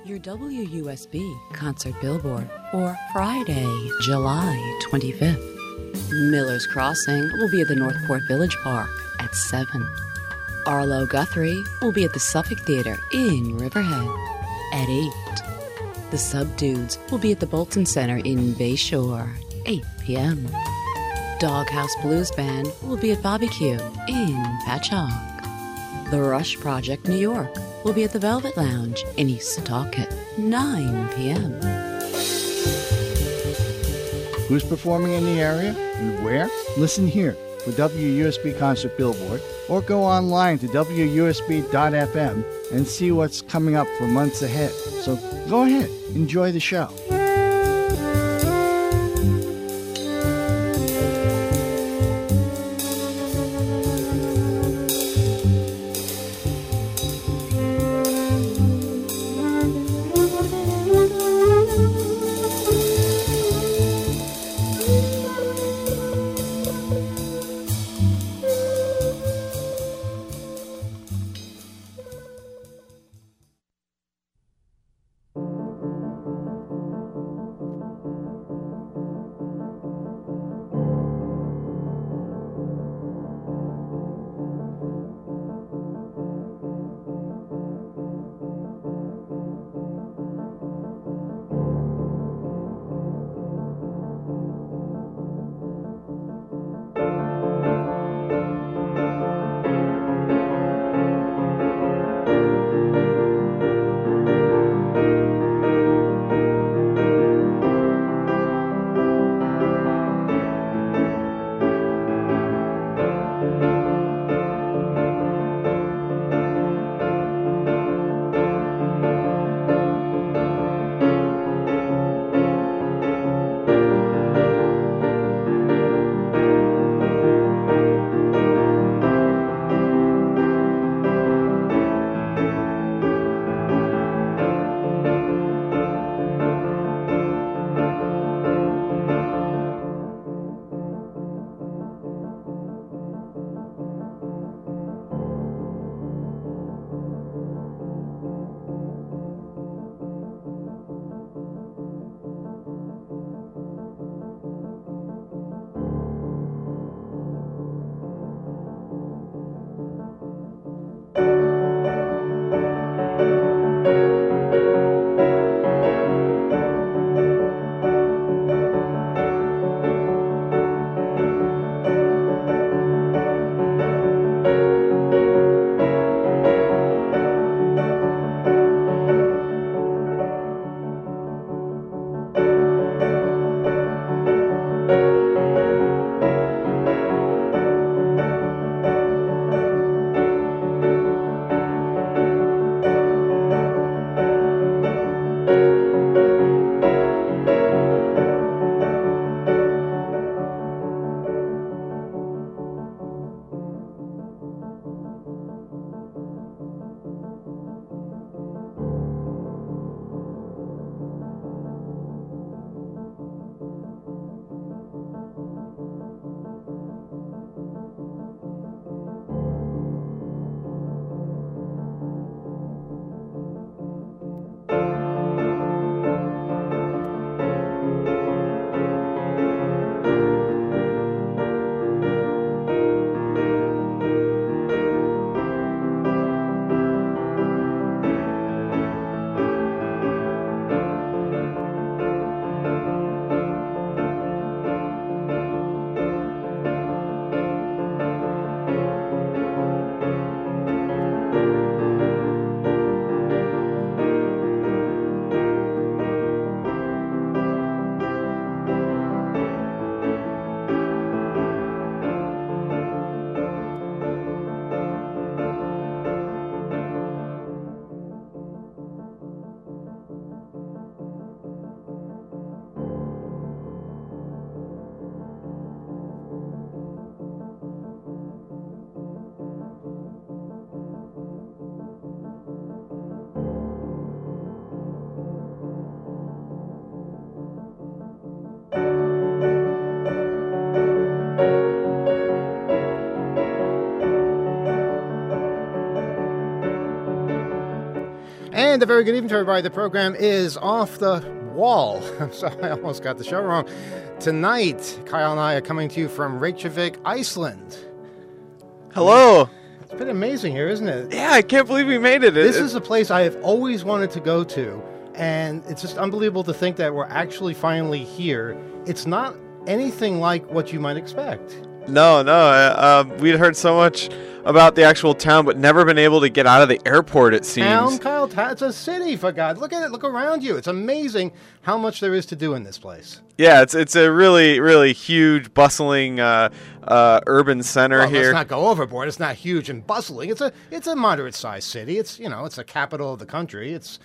Your WUSB concert billboard for Friday, July 25th. Miller's Crossing will be at the Northport Village Park at 7. Arlo Guthrie will be at the Suffolk Theater in Riverhead at 8. The Subdudes will be at the Bolton Center in Bayshore, 8 p.m. Doghouse Blues Band will be at Bobby Q in Patchogue. The Rush Project New York will be at the Velvet Lounge in East Setauket, 9 p.m. Who's performing in the area and where? Listen here for WUSB Concert Billboard, or go online to WUSB.FM and see what's coming up for months ahead. So go ahead, enjoy the show. And a very good evening to everybody. The program is off the wall. So I almost got the show wrong. Tonight, Kyle and I are coming to you from Reykjavik, Iceland. Hello. It's been amazing here, isn't it? Yeah, I can't believe we made it. This is a place I have always wanted to go to, and it's just unbelievable to think that we're actually finally here. It's not anything like what you might expect. No. We'd heard so much about the actual town, but never been able to get out of the airport, it seems. Town, Kyle, it's a city, for God. Look at it. Look around you. It's amazing how much there is to do in this place. Yeah, it's a really, really huge, bustling urban center here. Let's not go overboard. It's not huge and bustling. It's a moderate-sized city. It's a capital of the country. It's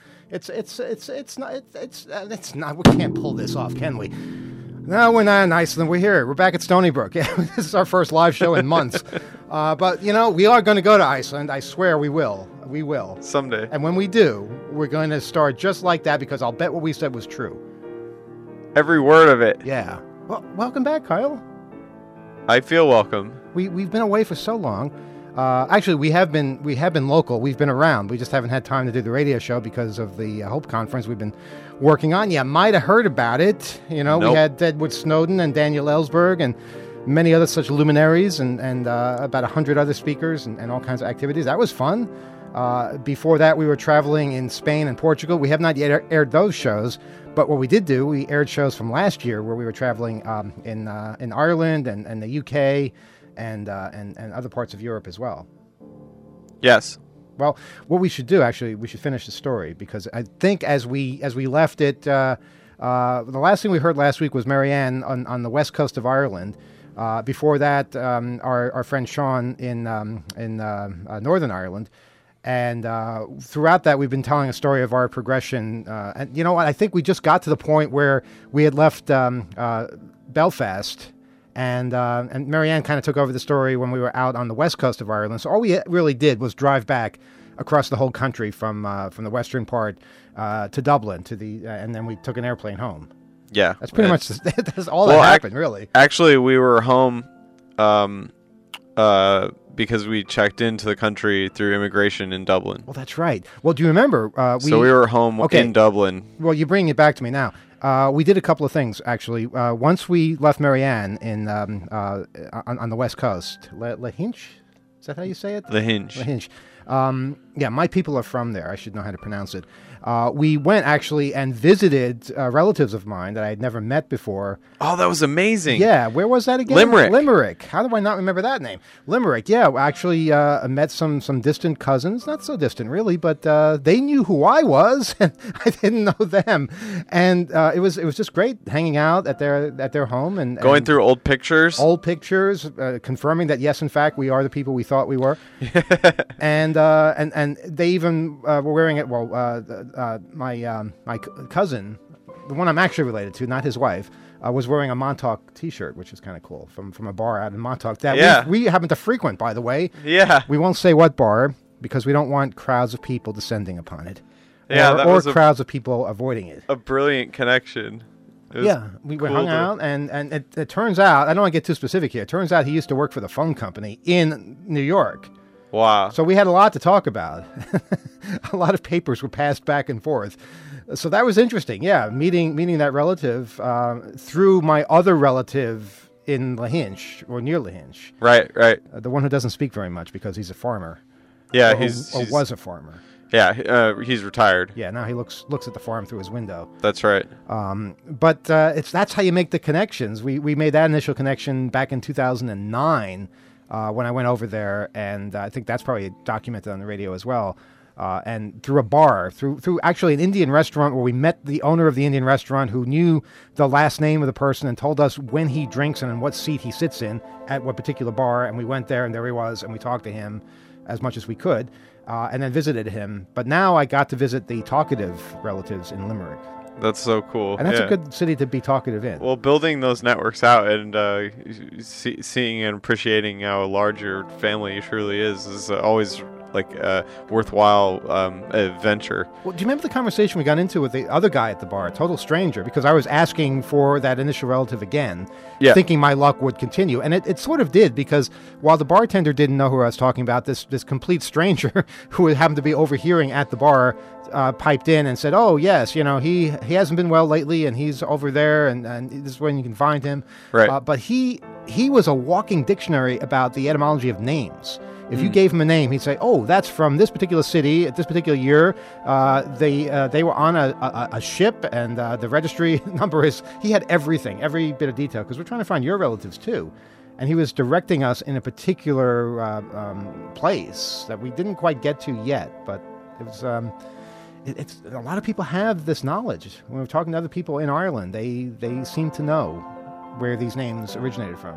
not. We can't pull this off, can we? No, we're not in Iceland. We're here. We're back at Stony Brook. Yeah, this is our first live show in months. But, we are going to go to Iceland. I swear we will. We will. Someday. And when we do, we're going to start just like that because I'll bet what we said was true. Every word of it. Yeah. Well, welcome back, Kyle. I feel welcome. We've been away for so long. Actually, we have been local. We've been around. We just haven't had time to do the radio show because of the Hope Conference we've been working on. You might have heard about it. Nope. We had Edward Snowden and Daniel Ellsberg and many other such luminaries and about 100 other speakers and all kinds of activities. That was fun. Before that, we were traveling in Spain and Portugal. We have not yet aired those shows, but what we did do, we aired shows from last year where we were traveling in Ireland and the UK and other parts of Europe as well. Yes. Well, what we should do, actually, we should finish the story because I think as we left it, the last thing we heard last week was Marianne on the west coast of Ireland. Before that, our friend Sean in Northern Ireland. And throughout that, we've been telling a story of our progression. And you know what? I think we just got to the point where we had left Belfast. And Marianne kind of took over the story when we were out on the west coast of Ireland. So all we really did was drive back across the whole country from the western part to Dublin and then we took an airplane home. Yeah, that's pretty much that's all that happened, really. Actually, we were home because we checked into the country through immigration in Dublin. Well, that's right. Well, do you remember? So we were home in Dublin. Well, you're bringing it back to me now. We did a couple of things, actually. Once we left Marianne on the west coast, Lahinch? Is that how you say it? Lahinch. Yeah, my people are from there. I should know how to pronounce it. We went, actually, and visited relatives of mine that I had never met before. Oh, that was amazing. Yeah, where was that again? Limerick. How do I not remember that name? Limerick, yeah. Actually, met some distant cousins. Not so distant, really, but they knew who I was, and I didn't know them. And it was just great hanging out at their home. And going through old pictures. Confirming that, yes, in fact, we are the people we thought we were. And they even were wearing it, my cousin, the one I'm actually related to, not his wife, was wearing a Montauk T-shirt, which is kind of cool, from a bar out in Montauk that we happen to frequent, by the way. Yeah. We won't say what bar because we don't want crowds of people descending upon it. Yeah, or crowds of people avoiding it. A brilliant connection. We hung out, and it turns out, I don't want to get too specific here, it turns out he used to work for the phone company in New York. Wow. So we had a lot to talk about. A lot of papers were passed back and forth. So that was interesting. Yeah, meeting that relative through my other relative in Lahinch, or near Lahinch. Right. The one who doesn't speak very much because he's a farmer. Yeah, or was a farmer. Yeah, he's retired. Yeah, now he looks at the farm through his window. That's right. But that's how you make the connections. We made that initial connection back in 2009. When I went over there, and I think that's probably documented on the radio as well, and through a bar, through actually an Indian restaurant where we met the owner of the Indian restaurant who knew the last name of the person and told us when he drinks and in what seat he sits in at what particular bar, and we went there, and there he was, and we talked to him as much as we could, and then visited him. But now I got to visit the talkative relatives in Limerick. That's so cool. And that's a good city to be talkative in. Well, building those networks out and seeing and appreciating how large your family truly is always like worthwhile adventure. Well, do you remember the conversation we got into with the other guy at the bar, a total stranger? Because I was asking for that initial relative again, thinking my luck would continue. And it sort of did, because while the bartender didn't know who I was talking about, this complete stranger who happened to be overhearing at the bar piped in and said, "Oh, yes, he hasn't been well lately, and he's over there, and this is when you can find him." Right. But he was a walking dictionary about the etymology of names. If you gave him a name, he'd say, "Oh, that's from this particular city at this particular year. They were on a ship, and the registry number is." He had everything, every bit of detail, because we're trying to find your relatives too. And he was directing us in a particular place that we didn't quite get to yet, but it was. It's a lot of people have this knowledge. When we're talking to other people in Ireland, they seem to know where these names originated from.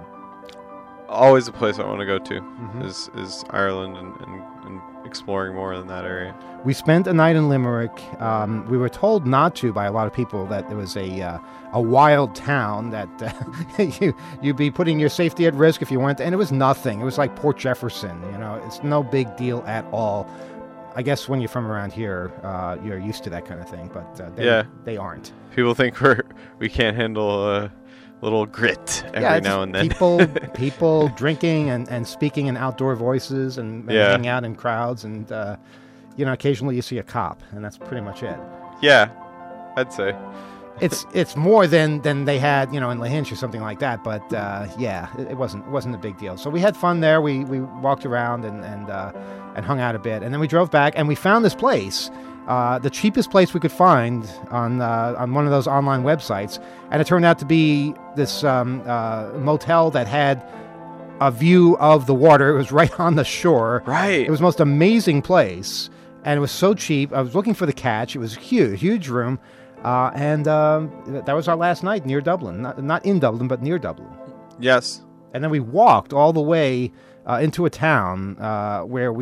Always a place I want to go to is Ireland and exploring more in that area. We spent a night in Limerick. We were told not to by a lot of people that there was a wild town that you'd be putting your safety at risk if you went. And it was nothing. It was like Port Jefferson. It's no big deal at all. I guess when you're from around here, you're used to that kind of thing, but they aren't. People think we can't handle a little grit every now and then. People drinking and speaking in outdoor voices and hanging out in crowds, and occasionally you see a cop, and that's pretty much it. Yeah, I'd say it's more than they had in Lahinch or something like that, but it wasn't a big deal. So we had fun there. We walked around and hung out a bit, and then we drove back, and we found this place, the cheapest place we could find on one of those online websites, and it turned out to be this motel that had a view of the water. It was right on the shore. Right. It was the most amazing place, and it was so cheap. I was looking for the catch. It was a huge room, and that was our last night near Dublin. Not in Dublin, but near Dublin. Yes. And then we walked all the way into a town where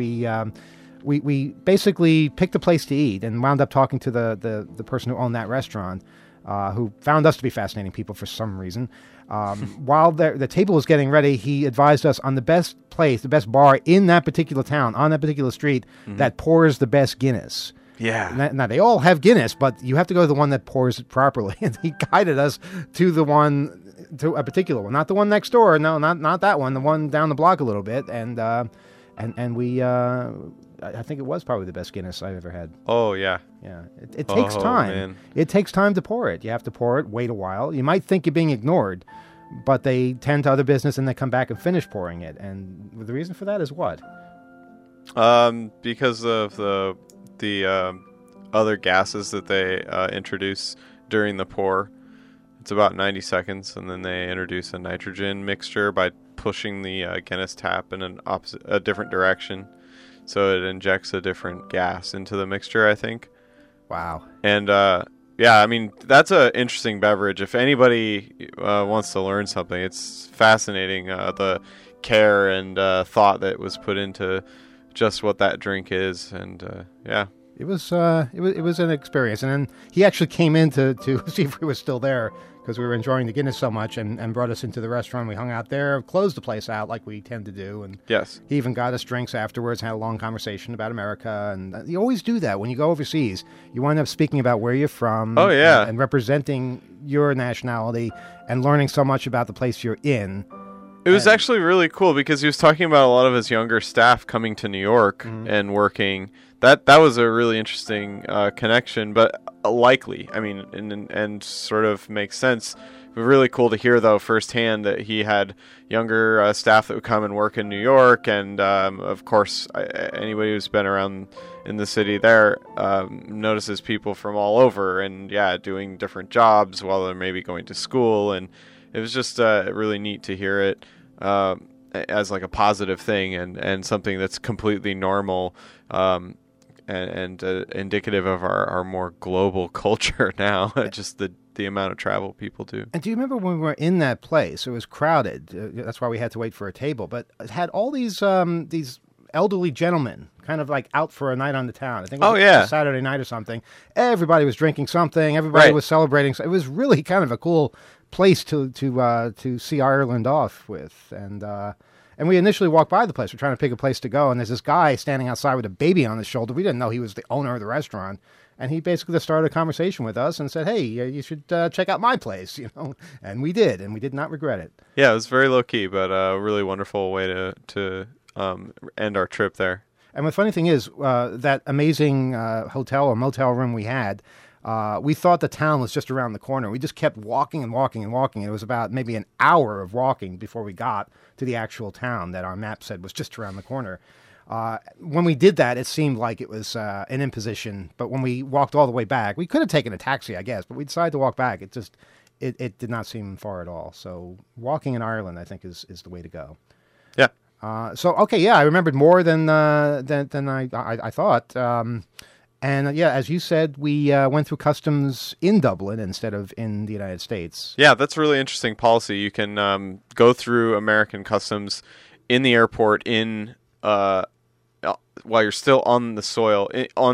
we basically picked a place to eat and wound up talking to the person who owned that restaurant, who found us to be fascinating people for some reason. While the table was getting ready, he advised us on the best place, the best bar in that particular town, on that particular street, that pours the best Guinness. Yeah. Now, they all have Guinness, but you have to go to the one that pours it properly. And he guided us to a particular one, not the one next door. No, not that one. The one down the block a little bit, and we. I think it was probably the best Guinness I've ever had. Oh yeah. Yeah. It takes time. Man. It takes time to pour it. You have to pour it, wait a while. You might think you're being ignored, but they tend to other business and they come back and finish pouring it. And the reason for that is what? Because of the other gases that they introduce during the pour. It's about 90 seconds, and then they introduce a nitrogen mixture by pushing the Guinness tap in a different direction. So it injects a different gas into the mixture, I think. Wow. And I mean, that's an interesting beverage. If anybody wants to learn something, it's fascinating, the care and thought that was put into just what that drink is. And It was an experience, and then he actually came in to see if we were still there, because we were enjoying the Guinness so much, and brought us into the restaurant. We hung out there, closed the place out like we tend to do, and yes, he even got us drinks afterwards, had a long conversation about America, and you always do that when you go overseas. You wind up speaking about where you're from, and representing your nationality, and learning so much about the place you're in. It was actually really cool because he was talking about a lot of his younger staff coming to New York and working. That was a really interesting connection, but likely. I mean, and sort of makes sense. Really cool to hear, though, firsthand that he had younger staff that would come and work in New York. And, of course, anybody who's been around in the city there notices people from all over and, doing different jobs while they're maybe going to school. And it was just really neat to hear it as like a positive thing and something that's completely normal and indicative of our more global culture now, just the amount of travel people do. And do you remember when we were in that place? It was crowded. That's why we had to wait for a table. But it had all these elderly gentlemen kind of like out for a night on the town. I think it was a Saturday night or something. Everybody was drinking something. Everybody was celebrating. So it was really kind of a cool place to see Ireland off with. And And we initially walked by the place. We're trying to pick a place to go, and there's this guy standing outside with a baby on his shoulder. We didn't know he was the owner of the restaurant. And he basically just started a conversation with us and said, hey, you should check out my place, And we did, and we did not regret it. Yeah, it was very low-key, but a really wonderful way to end our trip there. And the funny thing is, that amazing hotel or motel room we had, we thought the town was just around the corner. We just kept walking and walking and walking. It was about maybe an hour of walking before we got to the actual town that our map said was just around the corner. When we did that, it seemed like it was an imposition. But when we walked all the way back, we could have taken a taxi, I guess, but we decided to walk back. It did not seem far at all. So walking in Ireland, I think, is the way to go. Yeah. I remembered more than I thought. As you said, we went through customs in Dublin instead of in the United States. Yeah, that's a really interesting policy. You can go through American customs in the airport while you're still on the soil,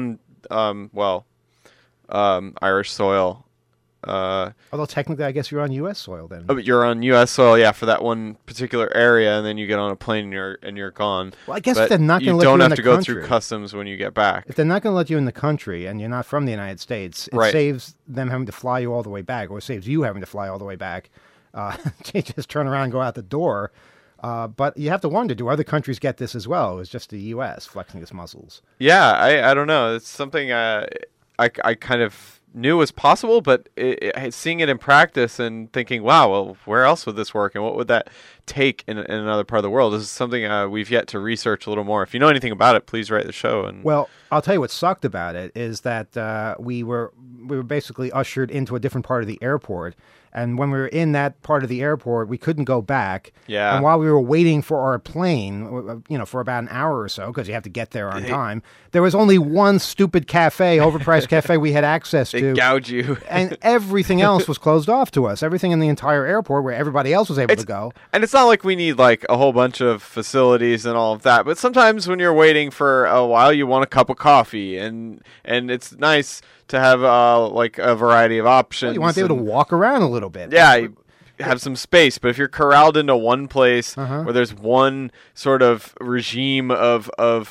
Irish soil. Although technically, I guess you're on U.S. soil then. Oh, but you're on U.S. soil, yeah, for that one particular area, and then you get on a plane and you're gone. Well, I guess they're not going to let you in the country. You don't have to go through customs when you get back. If they're not going to let you in the country and you're not from the United States, it saves them having to fly you all the way back, or it saves you having to fly all the way back. You just turn around and go out the door. But you have to wonder, do other countries get this as well? It was just the U.S. flexing its muscles. Yeah, I don't know. It's something I kind of knew was possible, but seeing it in practice and thinking, wow, well, where else would this work, and what would that take in another part of the world? This is something we've yet to research a little more. If you know anything about it, please write the show. Well, I'll tell you what sucked about it is that we were basically ushered into a different part of the airport. And when we were in that part of the airport, we couldn't go back. Yeah. And while we were waiting for our plane, for about an hour or so, because you have to get there on time, there was only one stupid cafe, overpriced cafe we had access to. They gouge you. And everything else was closed off to us. Everything in the entire airport where everybody else was able to go. And it's not like we need like a whole bunch of facilities and all of that. But sometimes when you're waiting for a while, you want a cup of coffee. And it's nice to have like a variety of options. Well, you want to be able to walk around a little bit. Yeah, you have some space. But if you're corralled into one place where there's one sort of regime of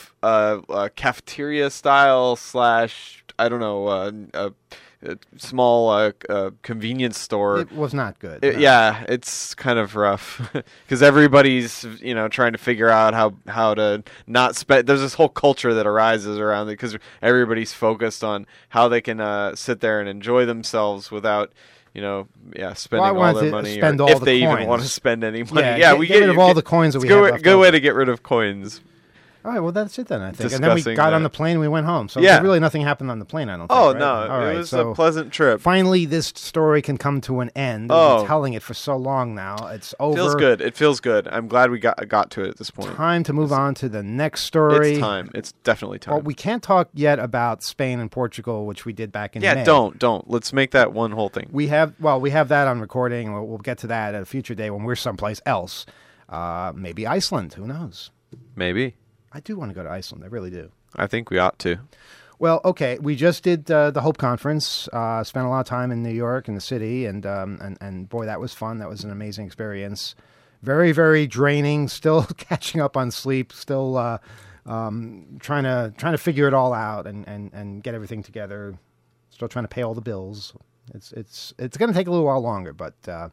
cafeteria style / I don't know, a small convenience store. It was not good. Yeah, it's kind of rough because everybody's trying to figure out how to not spend. There's this whole culture that arises around it because everybody's focused on how they can sit there and enjoy themselves without spending all their money, or if they even want to spend any money. Yeah, we get rid of all the coins that we have left. Good way to get rid of coins. All right, well, that's it then, I think. And then we got on the plane and we went home. So really nothing happened on the plane, I don't think. Oh, right? no. It was a pleasant trip. Finally, this story can come to an end. We've been telling it for so long now. It's over. It feels good. I'm glad we got to it at this point. Time to move on to the next story. It's time. It's definitely time. Well, we can't talk yet about Spain and Portugal, which we did back in May. Yeah, don't. Let's make that one whole thing. We have that on recording. We'll get to that at a future day when we're someplace else. Maybe Iceland. Who knows? Maybe. I do want to go to Iceland. I really do. I think we ought to. Well, okay. We just did the Hope Conference. Spent a lot of time in New York, in the city, and boy, that was fun. That was an amazing experience. Very, very draining. Still catching up on sleep. Still trying to figure it all out and get everything together. Still trying to pay all the bills. It's going to take a little while longer, but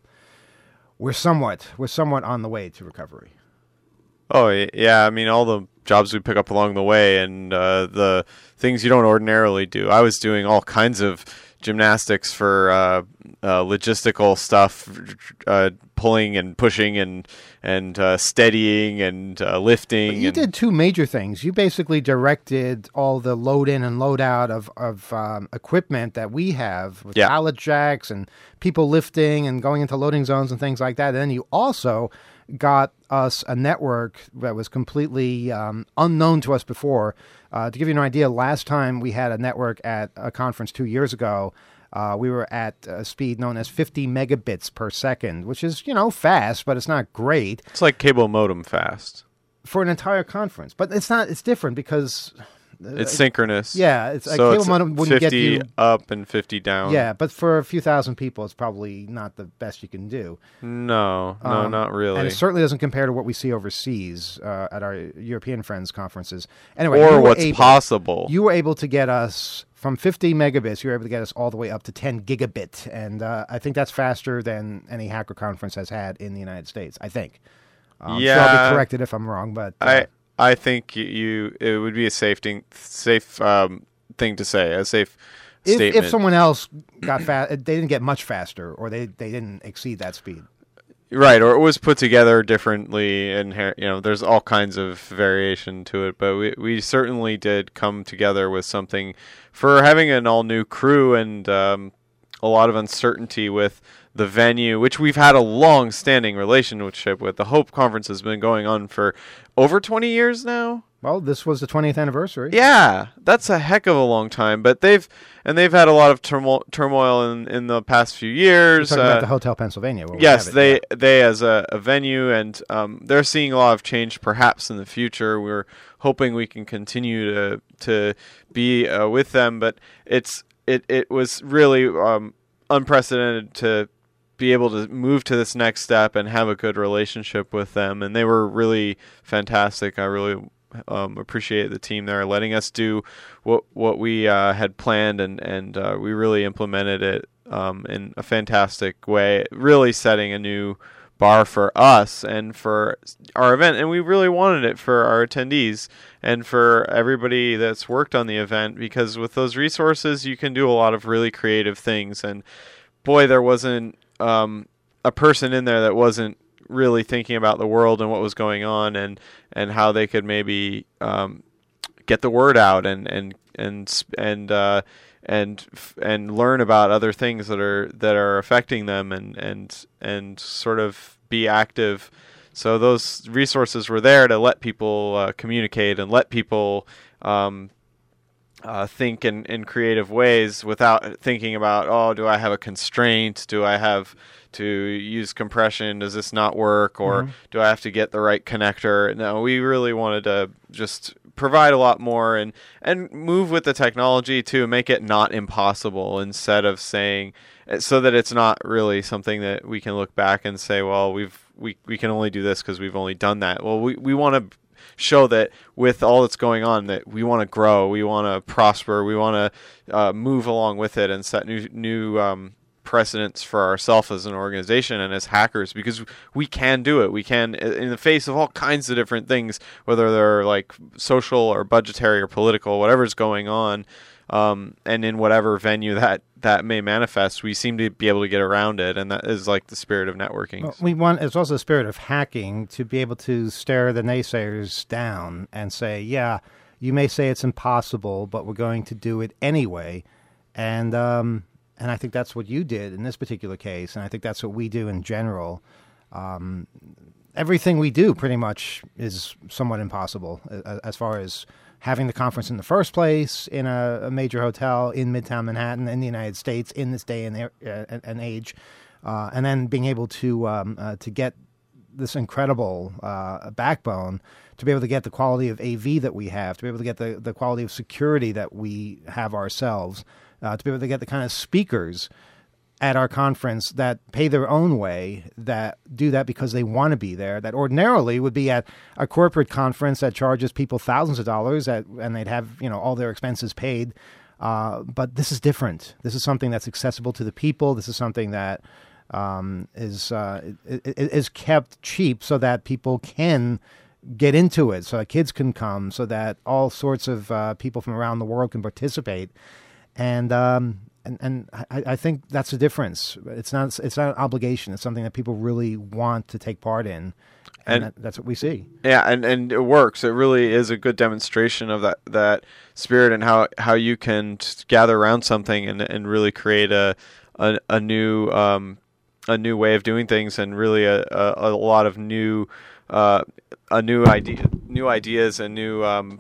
we're somewhat on the way to recovery. Oh, yeah. I mean, all the jobs we pick up along the way and the things you don't ordinarily do. I was doing all kinds of gymnastics for logistical stuff, pulling and pushing and steadying and lifting. But you did two major things. You basically directed all the load in and load out of equipment that we have with pallet jacks and people lifting and going into loading zones and things like that. And then you also got us a network that was completely unknown to us before. To give you an idea, last time we had a network at a conference 2 years ago, we were at a speed known as 50 megabits per second, which is, fast, but it's not great. It's like cable modem fast. For an entire conference. But it's different because It's synchronous. Yeah, it's so cable modem wouldn't 50 get you up and 50 down. Yeah, but for a few thousand people, it's probably not the best you can do. No, not really. And it certainly doesn't compare to what we see overseas at our European friends conferences. Anyway, or what's possible. You were able to get us from 50 megabits. You were able to get us all the way up to 10 gigabit, and I think that's faster than any hacker conference has had in the United States. I think. Sure, I'll be corrected if I'm wrong, but I think it would be a safe thing to say, a safe statement. If someone else got fast, they didn't get much faster, or they didn't exceed that speed. Right, or it was put together differently, and there's all kinds of variation to it. But we certainly did come together with something for having an all new crew and a lot of uncertainty with the venue, which we've had a long-standing relationship with. The Hope Conference has been going on for over 20 years now. Well, this was the 20th anniversary. Yeah, that's a heck of a long time. But they've had a lot of turmoil in the past few years. You're talking about the Hotel Pennsylvania. Yes, they as a venue, and they're seeing a lot of change perhaps in the future. We're hoping we can continue to be with them, but it was really unprecedented to be able to move to this next step and have a good relationship with them, and they were really fantastic. I really appreciate the team there letting us do what we had planned, and we really implemented it in a fantastic way, really setting a new bar for us and for our event, and we really wanted it for our attendees and for everybody that's worked on the event, because with those resources you can do a lot of really creative things. And boy, there wasn't a person in there that wasn't really thinking about the world and what was going on, and how they could maybe get the word out and learn about other things that are affecting them, and sort of be active. So those resources were there to let people communicate and let people think in creative ways without thinking about, oh, do I have a constraint? Do I have to use compression? Does this not work? Or do I have to get the right connector? No, we really wanted to just provide a lot more and move with the technology to make it not impossible, instead of saying, so that it's not really something that we can look back and say, well, we can only do this because we've only done that. Well, we want to show that with all that's going on, that we want to grow, we want to prosper, we want to move along with it and set new precedents for ourselves as an organization and as hackers, because we can do it. We can, in the face of all kinds of different things, whether they're like social or budgetary or political, whatever's going on, and in whatever venue that may manifest, we seem to be able to get around it, and that is like the spirit of networking. Well, it's also the spirit of hacking, to be able to stare the naysayers down and say, yeah, you may say it's impossible, but we're going to do it anyway. And I think that's what you did in this particular case, and I think that's what we do in general. Everything we do pretty much is somewhat impossible, as far as having the conference in the first place in a major hotel in Midtown Manhattan in the United States in this day and age, and then being able to get this incredible backbone, to be able to get the quality of AV that we have, to be able to get the quality of security that we have ourselves, to be able to get the kind of speakers at our conference that pay their own way, that do that because they want to be there, that ordinarily would be at a corporate conference that charges people thousands of dollars, and they'd have all their expenses paid. But this is different. This is something that's accessible to the people. This is something that is kept cheap so that people can get into it, so that kids can come, so that all sorts of people from around the world can participate. And I think that's the difference. It's not an obligation. It's something that people really want to take part in, and that's what we see. Yeah, and it works. It really is a good demonstration of that spirit, and how you can gather around something and really create a new way of doing things, and really a lot of new ideas and new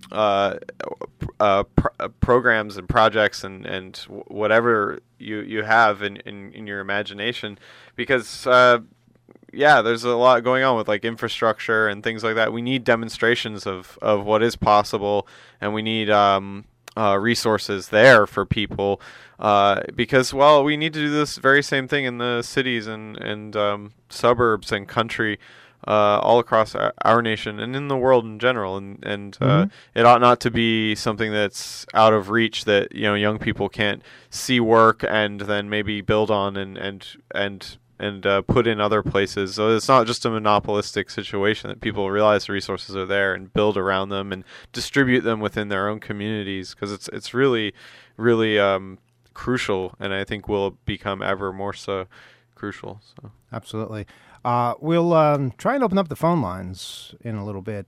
programs and projects and whatever you have in your imagination, because there's a lot going on with like infrastructure and things like that. We need demonstrations of what is possible, and we need resources there for people, because we need to do this very same thing in the cities and suburbs and country, all across our nation and in the world in general, and it ought not to be something that's out of reach that young people can't see work and then maybe build on and put in other places. So it's not just a monopolistic situation, that people realize the resources are there and build around them and distribute them within their own communities, because it's really, really crucial, and I think will become ever more so crucial. So absolutely. We'll try and open up the phone lines in a little bit,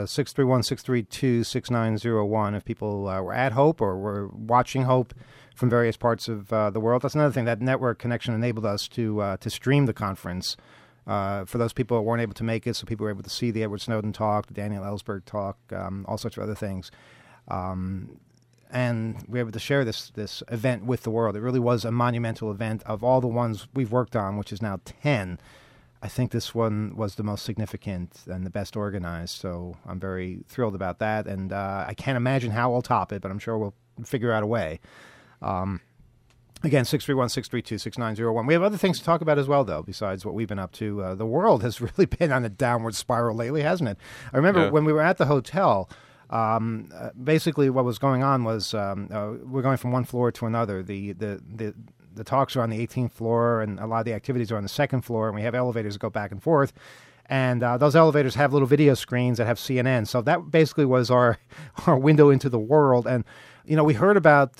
631-632-6901, if people were at Hope or were watching Hope from various parts of the world. That's another thing. That network connection enabled us to stream the conference for those people who weren't able to make it, so people were able to see the Edward Snowden talk, the Daniel Ellsberg talk, all sorts of other things. And we were able to share this event with the world. It really was a monumental event. Of all the ones we've worked on, which is now 10, I think this one was the most significant and the best organized, so I'm very thrilled about that. And I can't imagine how we'll top it, but I'm sure we'll figure out a way. Again, 631-632-6901. We have other things to talk about as well, though, besides what we've been up to. The world has really been on a downward spiral lately, hasn't it? I remember when we were at the hotel, basically what was going on was we're going from one floor to another. The talks are on the 18th floor, and a lot of the activities are on the second floor, and we have elevators that go back and forth. And those elevators have little video screens that have CNN. So that basically was our window into the world. And we heard about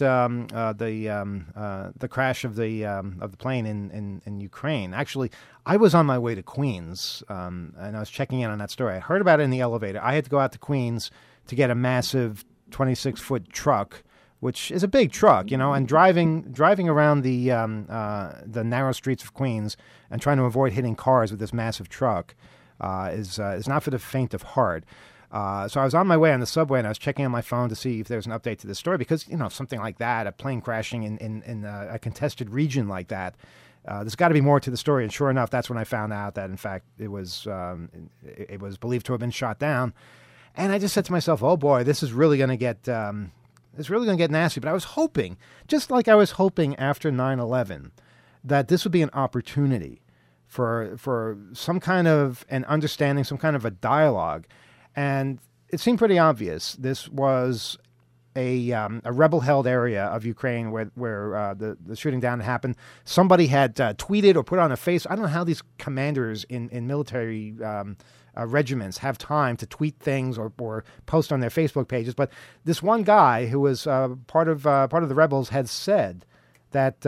the crash of the plane in Ukraine. Actually, I was on my way to Queens, and I was checking in on that story. I heard about it in the elevator. I had to go out to Queens to get a massive 26-foot truck, which is a big truck, and driving around the narrow streets of Queens and trying to avoid hitting cars with this massive truck is not for the faint of heart. So I was on my way on the subway, and I was checking on my phone to see if there's an update to this story, because something like that, a plane crashing in a contested region like that, there's got to be more to the story. And sure enough, that's when I found out that in fact it was believed to have been shot down. And I just said to myself, "Oh boy, this is really going to get nasty." But I was hoping, just like I was hoping after 9/11, that this would be an opportunity for some kind of an understanding, some kind of a dialogue. And it seemed pretty obvious. This was a rebel-held area of Ukraine where the shooting down happened. Somebody had tweeted or put on a face. I don't know how these commanders in military regiments have time to tweet things or post on their Facebook pages. But this one guy who was part of the rebels had said that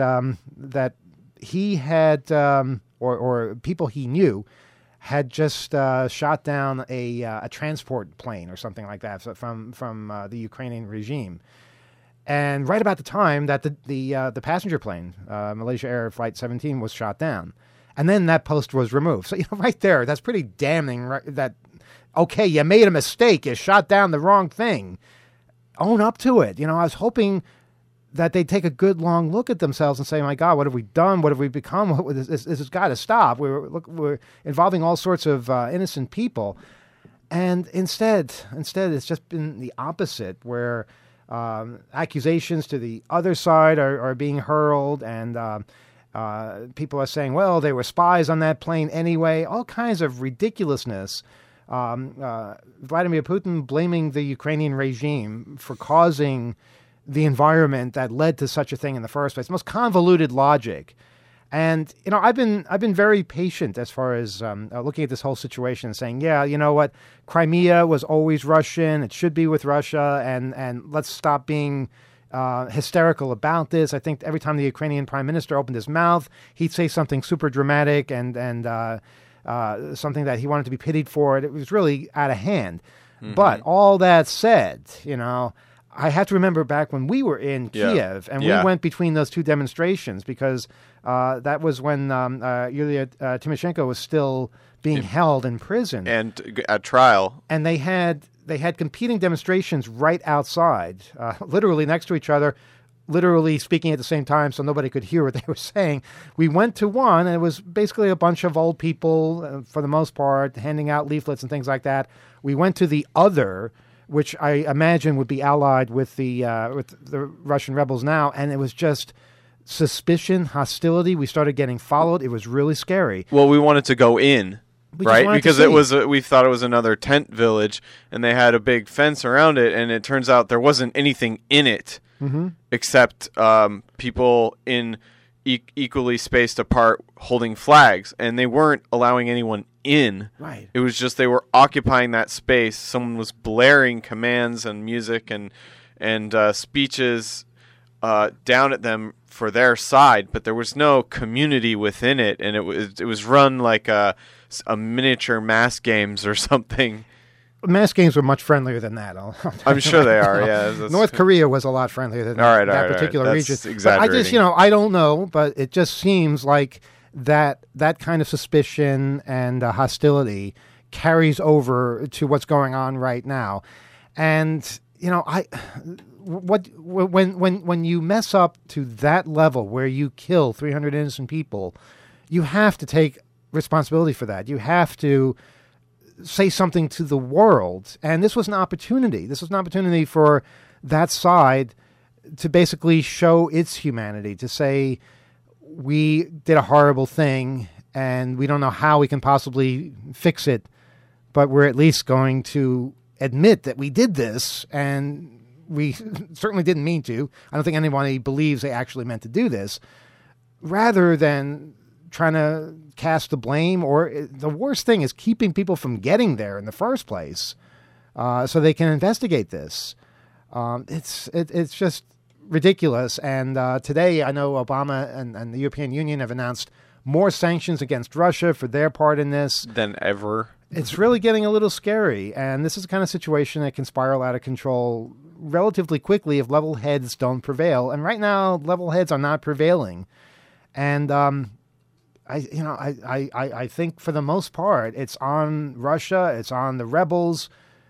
he had or people he knew had just shot down a transport plane or something like that from the Ukrainian regime. And right about the time that the passenger plane, Malaysia Air Flight 17, was shot down. And then that post was removed. So, right there, that's pretty damning. Right, that, okay, you made a mistake. You shot down the wrong thing. Own up to it. I was hoping that they'd take a good long look at themselves and say, my God, what have we done? What have we become? This has got to stop. We're involving all sorts of innocent people. And instead, it's just been the opposite, where accusations to the other side are being hurled, and people are saying, well, they were spies on that plane anyway, all kinds of ridiculousness. Vladimir Putin blaming the Ukrainian regime for causing the environment that led to such a thing in the first place. Most convoluted logic. And, I've been very patient as far as looking at this whole situation and saying, yeah, you know what, Crimea was always Russian. It should be with Russia, and let's stop being hysterical about this. I think every time the Ukrainian prime minister opened his mouth, he'd say something super dramatic and something that he wanted to be pitied for. It was really out of hand. Mm-hmm. But all that said, I have to remember back when we were in Kiev, and we went between those two demonstrations, because that was when Yulia Tymoshenko was still being held in prison and at trial. And they had competing demonstrations right outside, literally next to each other, literally speaking at the same time so nobody could hear what they were saying. We went to one, and it was basically a bunch of old people, for the most part, handing out leaflets and things like that. We went to the other, which I imagine would be allied with the Russian rebels now, and it was just suspicion, hostility. We started getting followed. It was really scary. Well, we wanted to go in. Right, because it was we thought it was another tent village, and they had a big fence around it, and it turns out there wasn't anything in it except people in equally spaced apart holding flags, and they weren't allowing anyone in. Right. It was just they were occupying that space. Someone was blaring commands and music and speeches down at them for their side, but there was no community within it, and it was run like a miniature mass games or something. Mass games were much friendlier than that. I'm sure they are. Yeah, North Korea was a lot friendlier than that particular region. But I just, I don't know, but it just seems like that kind of suspicion and hostility carries over to what's going on right now. And when you mess up to that level where you kill 300 innocent people, you have to take responsibility for that. You have to say something to the world. And this was an opportunity. This was an opportunity for that side to basically show its humanity, to say, we did a horrible thing and we don't know how we can possibly fix it, but we're at least going to admit that we did this, and we certainly didn't mean to. I don't think anybody believes they actually meant to do this, rather than trying to cast the blame, or the worst thing is keeping people from getting there in the first place, so they can investigate this. It's just ridiculous. And today I know Obama and the European Union have announced more sanctions against Russia for their part in this than ever. It's really getting a little scary, and this is the kind of situation that can spiral out of control relatively quickly if level heads don't prevail. And right now, level heads are not prevailing. And I think for the most part, it's on Russia, it's on the rebels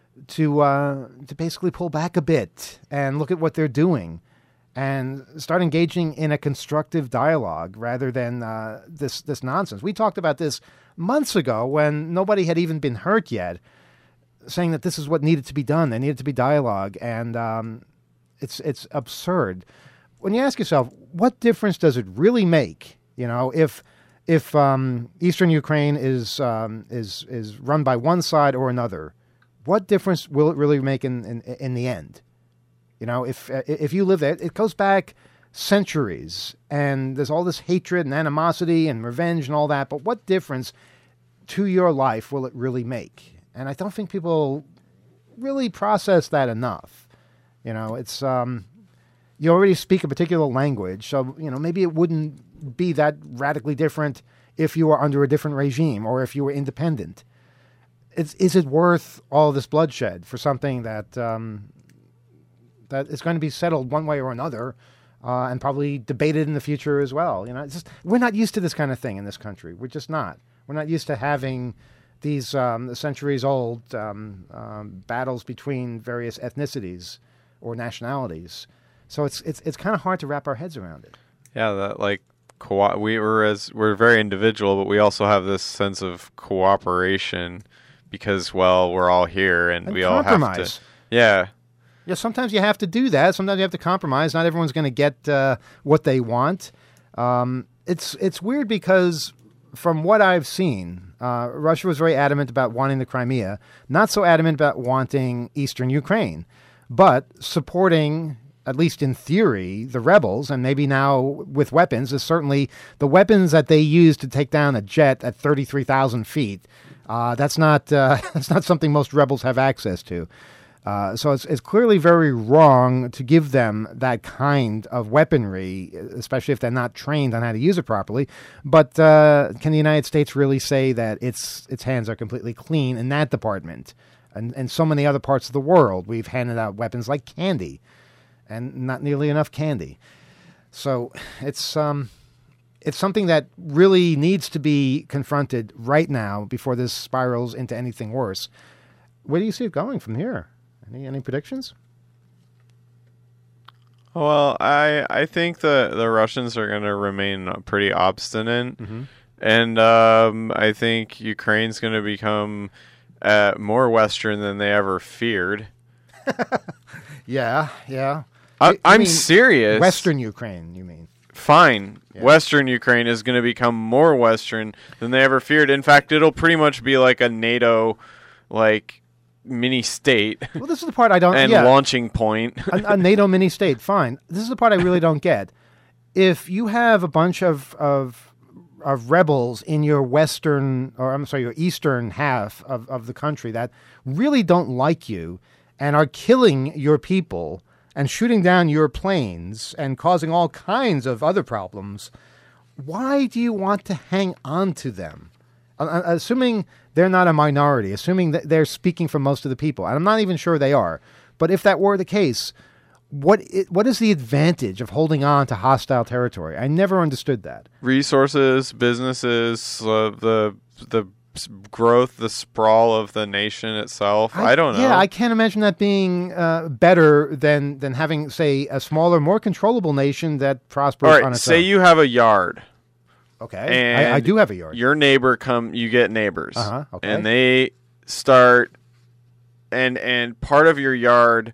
to basically pull back a bit and look at what they're doing and start engaging in a constructive dialogue rather than this nonsense. We talked about this months ago when nobody had even been hurt yet, saying that this is what needed to be done. There needed to be dialogue, and it's absurd. When you ask yourself, what difference does it really make? If Eastern Ukraine is run by one side or another, what difference will it really make in the end? If you live there, it goes back centuries, and there's all this hatred and animosity and revenge and all that, but what difference to your life will it really make? And I don't think people really process that enough. It's you already speak a particular language, so maybe it wouldn't be that radically different if you were under a different regime or if you were independent. Is it worth all this bloodshed for something that that is going to be settled one way or another, and probably debated in the future as well? We're not used to this kind of thing in this country. We're just not. We're not used to having these centuries-old battles between various ethnicities or nationalities. So it's kind of hard to wrap our heads around it. Yeah, that we're very individual, but we also have this sense of cooperation because, we're all here and we all have to. Yeah. Yeah, sometimes you have to do that. Sometimes you have to compromise. Not everyone's going to get what they want. It's weird because from what I've seen, Russia was very adamant about wanting the Crimea, not so adamant about wanting Eastern Ukraine, but supporting, at least in theory, the rebels, and maybe now with weapons, is certainly the weapons that they use to take down a jet at 33,000 feet. That's not something most rebels have access to. So it's clearly very wrong to give them that kind of weaponry, especially if they're not trained on how to use it properly. But can the United States really say that its hands are completely clean in that department? And so many other parts of the world, we've handed out weapons like candy, and not nearly enough candy. So it's something that really needs to be confronted right now before this spirals into anything worse. Where do you see it going from here? Any predictions? Well, I think the Russians are going to remain pretty obstinate, and I think Ukraine's going to become more Western than they ever feared. Yeah. I'm serious. Western Ukraine, you mean? Fine. Yeah. Western Ukraine is going to become more Western than they ever feared. In fact, it'll pretty much be like a NATO, mini state. Well, this is the part I don't. And launching point. a NATO mini state, fine. This is the part I really don't get. If you have a bunch of rebels in your your eastern half of the country that really don't like you and are killing your people and shooting down your planes and causing all kinds of other problems, why do you want to hang on to them? Assuming they're not a minority, assuming that they're speaking for most of the people, and I'm not even sure they are, but if that were the case, what is the advantage of holding on to hostile territory? I never understood that. Resources, businesses, the growth, the sprawl of the nation itself. I don't know. Yeah, I can't imagine that being better than having, say, a smaller, more controllable nation that prospers on its own. All right, say you have a yard. Okay, I do have a yard. Your neighbor you get neighbors. Okay. And they start, and part of your yard,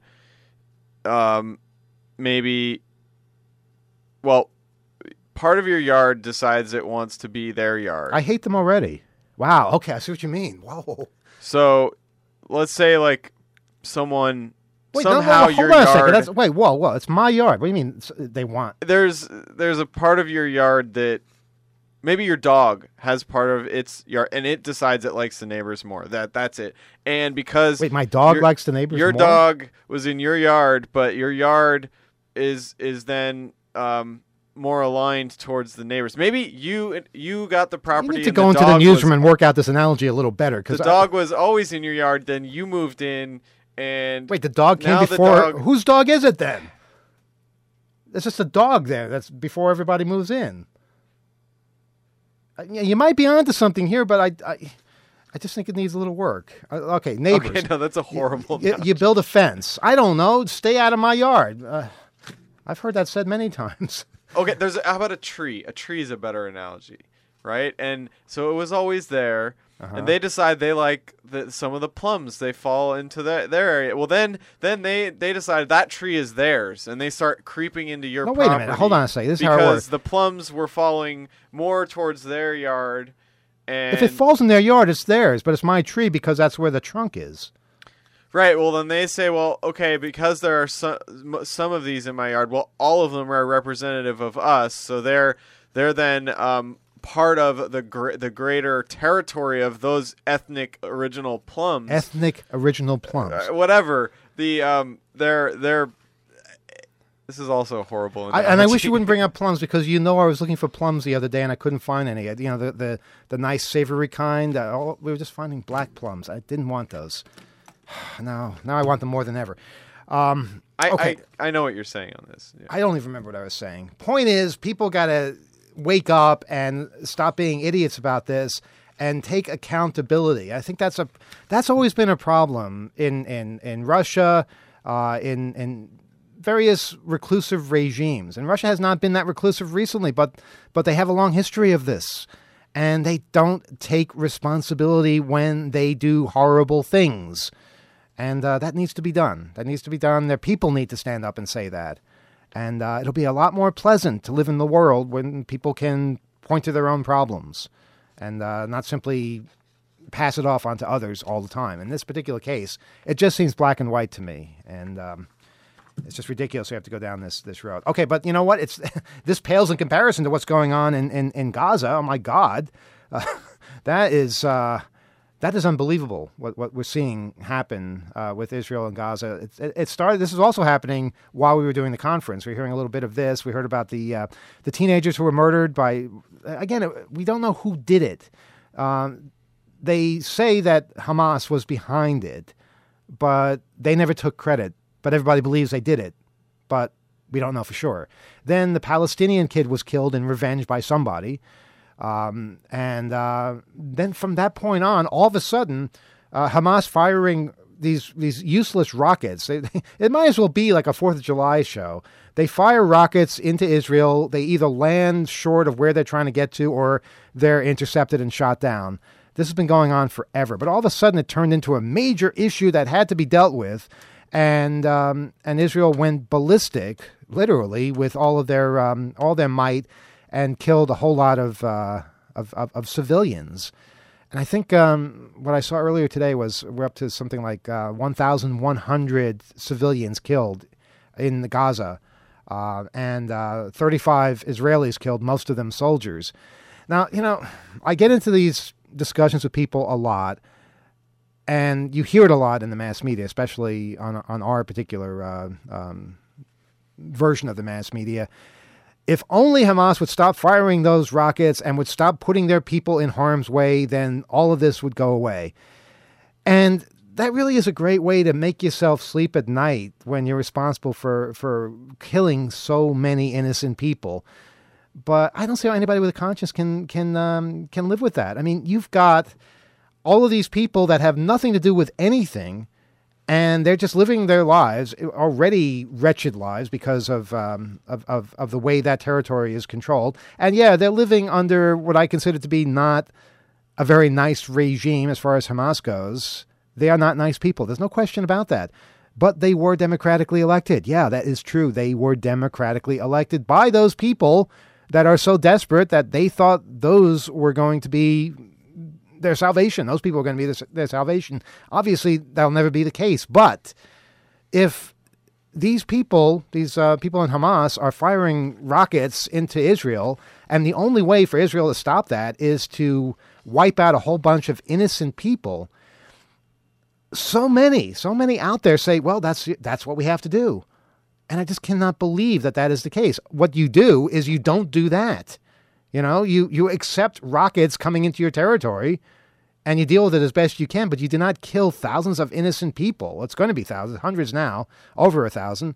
part of your yard decides it wants to be their yard. I hate them already. Wow. Okay, I see what you mean. Whoa. So, let's say someone hold somehow on a second. Whoa! It's my yard. What do you mean they want? There's a part of your yard that maybe your dog has part of its yard, and it decides it likes the neighbors more. That's it. And because my dog likes the neighbors. Your more? dog was in your yard, but your yard is then more aligned towards the neighbors. Maybe you got the property. You need to go into the newsroom and work out this analogy a little better. The dog was always in your yard. Then you moved in, and wait, the dog came before. Whose dog is it then? There's just a dog there. That's before everybody moves in. You might be onto something here, but I just think it needs a little work. Okay, neighbors. Okay, no, that's a horrible. You build a fence. I don't know. Stay out of my yard. I've heard that said many times. Okay, how about a tree? A tree is a better analogy, right? And so it was always there, and they decide they like some of the plums. They fall into their area. Well, then they decide that tree is theirs, and they start creeping into your property. Wait a minute. Hold on a second. This is how it works. Because the plums were falling more towards their yard. And if it falls in their yard, it's theirs, but it's my tree because that's where the trunk is. Right. Well, then they say, well, okay, because there are some of these in my yard, well, all of them are representative of us, so they're then part of the greater territory of those ethnic original plums. Ethnic original plums. Whatever. They're. This is also horrible. And I wish you wouldn't bring up plums because I was looking for plums the other day and I couldn't find any. The nice savory kind. We were just finding black plums. I didn't want those. Now I want them more than ever. Okay. I know what you're saying on this. Yeah. I don't even remember what I was saying. Point is, people got to wake up and stop being idiots about this and take accountability. I think that's always been a problem in Russia, in various reclusive regimes. And Russia has not been that reclusive recently, but they have a long history of this. And they don't take responsibility when they do horrible things. And that needs to be done. Their people need to stand up and say that. And it'll be a lot more pleasant to live in the world when people can point to their own problems and not simply pass it off onto others all the time. In this particular case, it just seems black and white to me. And it's just ridiculous we have to go down this road. Okay, but you know what? This pales in comparison to what's going on in Gaza. Oh, my God. That is unbelievable what we're seeing happen with Israel and Gaza. It started. This is also happening while we were doing the conference. We're hearing a little bit of this. We heard about the teenagers who were murdered by. Again, we don't know who did it. They say that Hamas was behind it, but they never took credit. But everybody believes they did it, but we don't know for sure. Then the Palestinian kid was killed in revenge by somebody. And then from that point on, all of a sudden, Hamas firing these useless rockets. It might as well be like a 4th of July show. They fire rockets into Israel. They either land short of where they're trying to get to, or they're intercepted and shot down. This has been going on forever, but all of a sudden it turned into a major issue that had to be dealt with, and Israel went ballistic, literally, with all their might, and killed a whole lot of civilians. And I think what I saw earlier today was we're up to something like 1,100 civilians killed in Gaza, and 35 Israelis killed, most of them soldiers. Now, I get into these discussions with people a lot, and you hear it a lot in the mass media, especially on our particular version of the mass media. If only Hamas would stop firing those rockets and would stop putting their people in harm's way, then all of this would go away. And that really is a great way to make yourself sleep at night when you're responsible for killing so many innocent people. But I don't see how anybody with a conscience can live with that. I mean, you've got all of these people that have nothing to do with anything, and they're just living their lives, already wretched lives, because of the way that territory is controlled. And yeah, they're living under what I consider to be not a very nice regime as far as Hamas goes. They are not nice people. There's no question about that. But they were democratically elected. Yeah, that is true. They were democratically elected by those people that are so desperate that they thought those were going to be their salvation. Those people are going to be their salvation. Obviously, that'll never be the case. But if these people in Hamas are firing rockets into Israel, and the only way for Israel to stop that is to wipe out a whole bunch of innocent people, so many out there say, well, that's what we have to do. And I just cannot believe that is the case. What you do is you don't do that. You accept rockets coming into your territory, and you deal with it as best you can, but you do not kill thousands of innocent people. It's going to be thousands, hundreds now, over 1,000.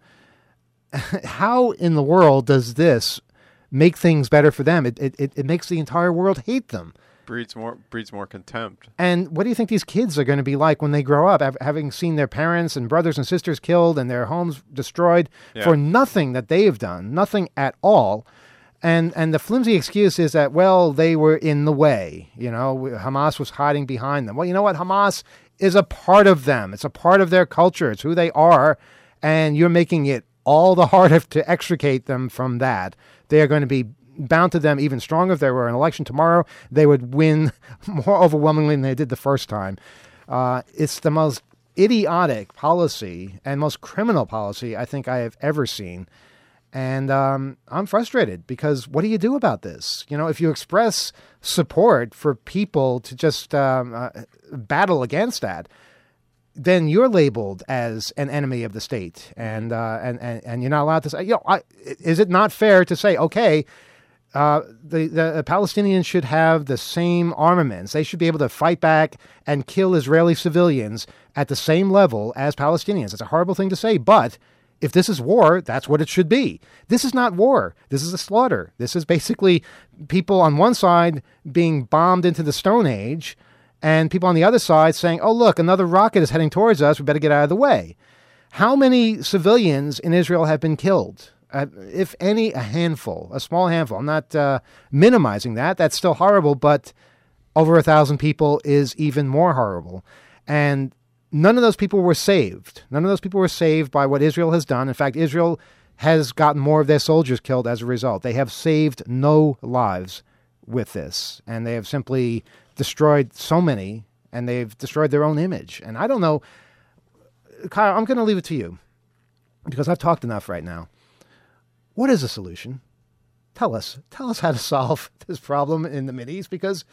How in the world does this make things better for them? It makes the entire world hate them. Breeds more contempt. And what do you think these kids are going to be like when they grow up, having seen their parents and brothers and sisters killed and their homes destroyed for nothing that they have done, nothing at all? And the flimsy excuse is that, well, they were in the way. Hamas was hiding behind them. Well, you know what? Hamas is a part of them. It's a part of their culture. It's who they are. And you're making it all the harder to extricate them from that. They are going to be bound to them even stronger. If there were an election tomorrow, they would win more overwhelmingly than they did the first time. It's the most idiotic policy and most criminal policy I think I have ever seen. And I'm frustrated because what do you do about this? If you express support for people to just battle against that, then you're labeled as an enemy of the state, and you're not allowed to say. Is it not fair to say, okay, the Palestinians should have the same armaments? They should be able to fight back and kill Israeli civilians at the same level as Palestinians. It's a horrible thing to say, but if this is war, that's what it should be. This is not war. This is a slaughter. This is basically people on one side being bombed into the Stone Age, and people on the other side saying, oh, look, another rocket is heading towards us. We better get out of the way. How many civilians in Israel have been killed? If any, a handful, a small handful. I'm not minimizing that. That's still horrible, but over 1,000 people is even more horrible. And none of those people were saved. None of those people were saved by what Israel has done. In fact, Israel has gotten more of their soldiers killed as a result. They have saved no lives with this, and they have simply destroyed so many, and they've destroyed their own image. And I don't know, Kyle, I'm going to leave it to you, because I've talked enough right now. What is the solution? Tell us how to solve this problem in the Mideast, because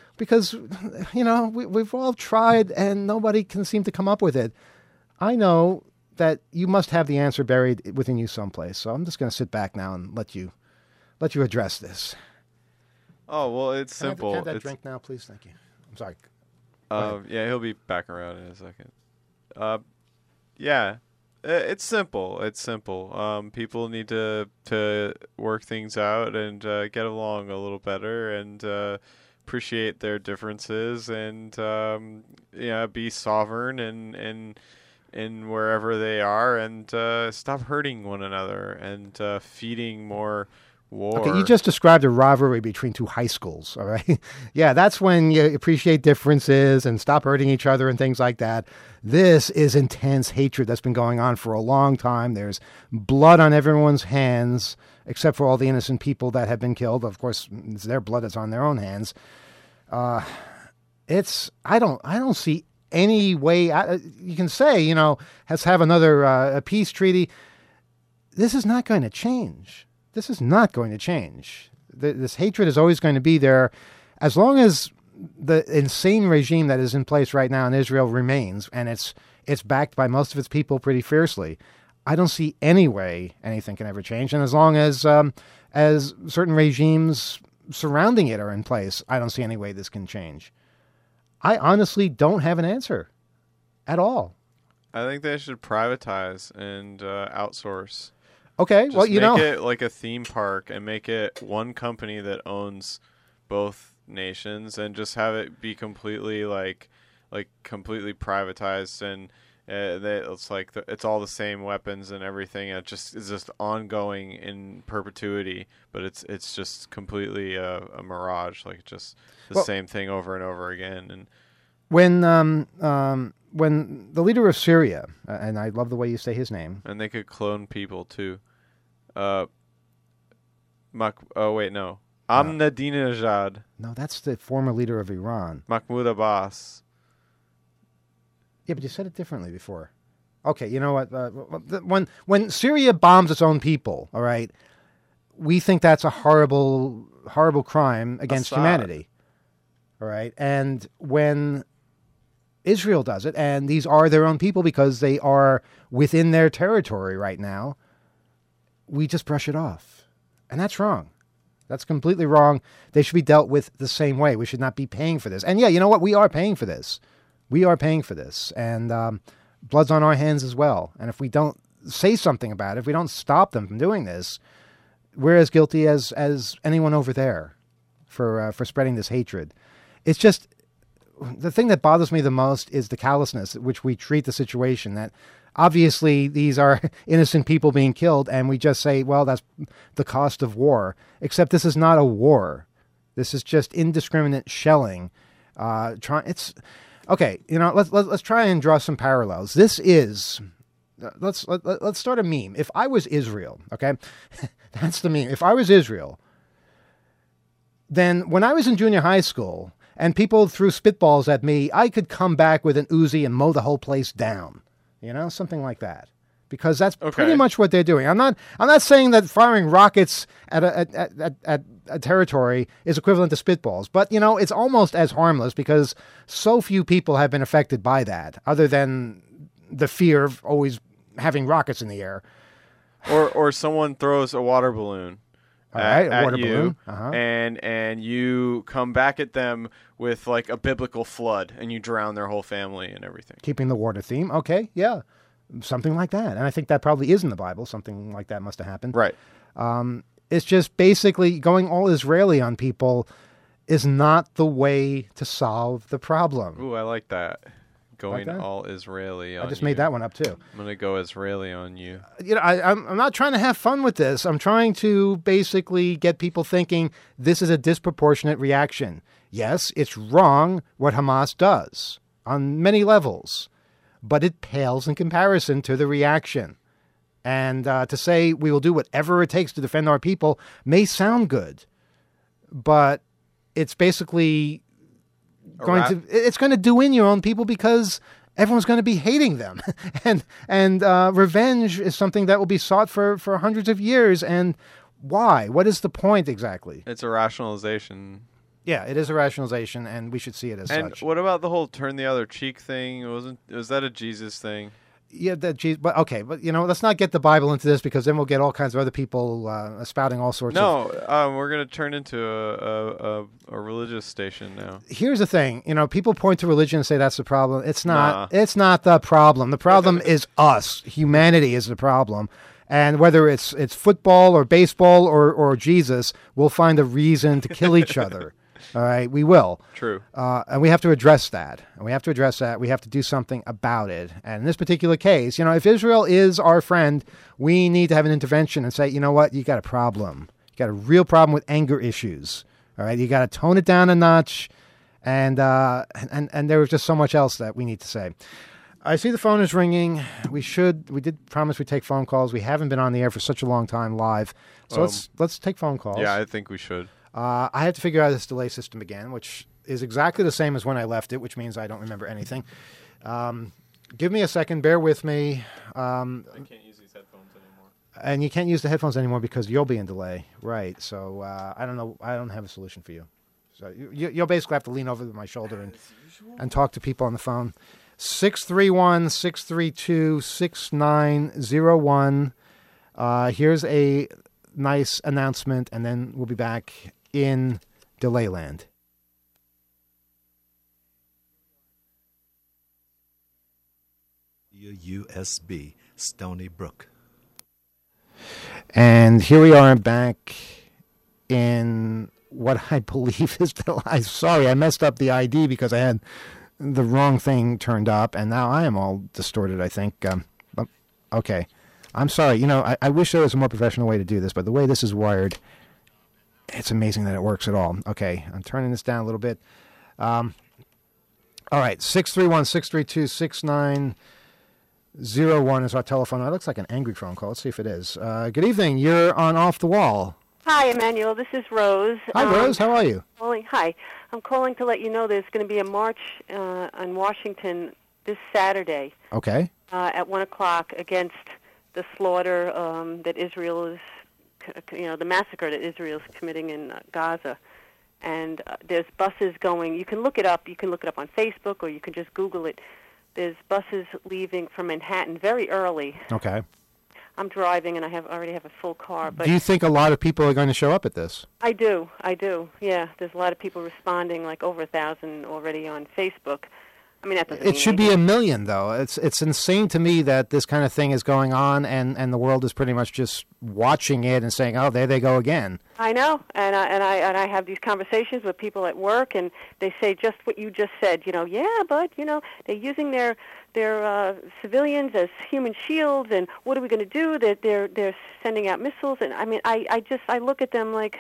we've all tried and nobody can seem to come up with it. I know that you must have the answer buried within you someplace, so I'm just going to sit back now and let you address this. Oh, well, it's simple. Can I have that drink now, please? Thank you. I'm sorry. Yeah, he'll be back around in a second. Yeah, it's simple. It's simple. People need to work things out and get along a little better, and appreciate their differences and be sovereign and in wherever they are, and stop hurting one another and feeding more war. Okay, you just described a rivalry between two high schools, all right? Yeah, that's when you appreciate differences and stop hurting each other and things like that. This is intense hatred that's been going on for a long time. There's blood on everyone's hands, except for all the innocent people that have been killed. Of course, it's their blood that's on their own hands. I don't see any way you can say, let's have another a peace treaty. This is not going to change. This is not going to change. This hatred is always going to be there as long as the insane regime that is in place right now in Israel remains, and it's backed by most of its people pretty fiercely. I don't see any way anything can ever change, and as long as certain regimes surrounding it are in place, I don't see any way this can change. I honestly don't have an answer at all. I think they should privatize and outsource. Okay, Just well, make it like a theme park and make it one company that owns both nations, and just have it be completely completely privatized, and it's like it's all the same weapons and everything. It is just ongoing in perpetuity, but it's just completely a mirage, like just the same thing over and over again. And when the leader of Syria, and I love the way you say his name, and they could clone people too. Ahmadinejad. No, that's the former leader of Iran. Mahmoud Abbas. Yeah, but you said it differently before. Okay, you know what? When Syria bombs its own people, all right, we think that's a horrible, horrible crime against humanity. All right, and when Israel does it, and these are their own people because they are within their territory right now, we just brush it off. And that's wrong. That's completely wrong. They should be dealt with the same way. We should not be paying for this. And yeah, you know what? We are paying for this. We are paying for this. And blood's on our hands as well. And if we don't say something about it, if we don't stop them from doing this, we're as guilty as anyone over there for spreading this hatred. It's just, the thing that bothers me the most is the callousness at which we treat the situation, that obviously these are innocent people being killed, and we just say, well, that's the cost of war. Except this is not a war. This is just indiscriminate shelling. It's okay. Let's try and draw some parallels. This is let's start a meme. If I was Israel, okay, that's the meme. If I was Israel, then when I was in junior high school and people threw spitballs at me, I could come back with an Uzi and mow the whole place down. Something like that, because that's pretty much what they're doing. I'm not saying that firing rockets at a territory is equivalent to spitballs, but it's almost as harmless because so few people have been affected by that, other than the fear of always having rockets in the air. Or someone throws a water balloon. All right, a water you, balloon. And you come back at them with like a biblical flood, and you drown their whole family and everything. Keeping the water theme, okay, yeah, something like that. And I think that probably is in the Bible. Something like that must have happened. Right. It's just basically going all Israeli on people is not the way to solve the problem. Ooh, I like that. Going like that? All Israeli on I just you. made that one up too. I'm going to go Israeli on you. I'm not trying to have fun with this. I'm trying to basically get people thinking this is a disproportionate reaction. Yes, it's wrong what Hamas does on many levels, but it pales in comparison to the reaction. And to say we will do whatever it takes to defend our people may sound good, but it's basically it's going to do in your own people because everyone's going to be hating them. and revenge is something that will be sought for hundreds of years. And why? What is the point exactly? It's a rationalization. Yeah, it is a rationalization, and we should see it as such. And what about the whole turn the other cheek thing? Was that a Jesus thing? Yeah, but okay, but let's not get the Bible into this because then we'll get all kinds of other people spouting all sorts of... No, we're going to turn into a religious station now. Here's the thing, people point to religion and say that's the problem. It's not. Nah. It's not the problem. The problem is us. Humanity is the problem. And whether it's football or baseball or Jesus, we'll find a reason to kill each other. All right, we will. True. And we have to address that. We have to do something about it. And in this particular case, if Israel is our friend, we need to have an intervention and say, you know what, you got a problem. You got a real problem with anger issues. All right, you got to tone it down a notch. And there was just so much else that we need to say. I see the phone is ringing. We did promise we'd take phone calls. We haven't been on the air for such a long time live. So let's take phone calls. Yeah, I think we should. I have to figure out this delay system again, which is exactly the same as when I left it, which means I don't remember anything. Give me a second. Bear with me. I can't use these headphones anymore. And you can't use the headphones anymore because you'll be in delay. Right. So I don't know. I don't have a solution for you. So you'll basically have to lean over my shoulder and talk to people on the phone. 631-632-6901. Here's a nice announcement, and then we'll be back in Delayland. USB, Stony Brook. And here we are back in what I believe is I'm sorry, I messed up the ID because I had the wrong thing turned up, and now I am all distorted, I think. Okay. I'm sorry. I wish there was a more professional way to do this, but the way this is wired, it's amazing that it works at all. Okay. I'm turning this down a little bit. All right. 631-632-6901 is our telephone. It looks like an angry phone call. Let's see if it is. Good evening. You're on Off the Wall. Hi, Emmanuel. This is Rose. Hi, Rose. How are you? Hi. I'm calling to let you know there's going to be a march in Washington this Saturday. Okay. At 1 o'clock against the slaughter that Israel is, the massacre that Israel is committing in Gaza. And there's buses going. You can look it up. You can look it up on Facebook, or you can just Google it. There's buses leaving from Manhattan very early. Okay. I'm driving, and I already have a full car. But do you think a lot of people are going to show up at this? I do. Yeah, there's a lot of people responding, like over 1,000 already on Facebook. I mean, that doesn't it should be 1 million, though. It's insane to me that this kind of thing is going on, and the world is pretty much just watching it and saying, "Oh, there they go again." I know, and I have these conversations with people at work, and they say just what you just said. Yeah, but they're using their civilians as human shields, and what are we going to do? They're sending out missiles, and I mean, I look at them like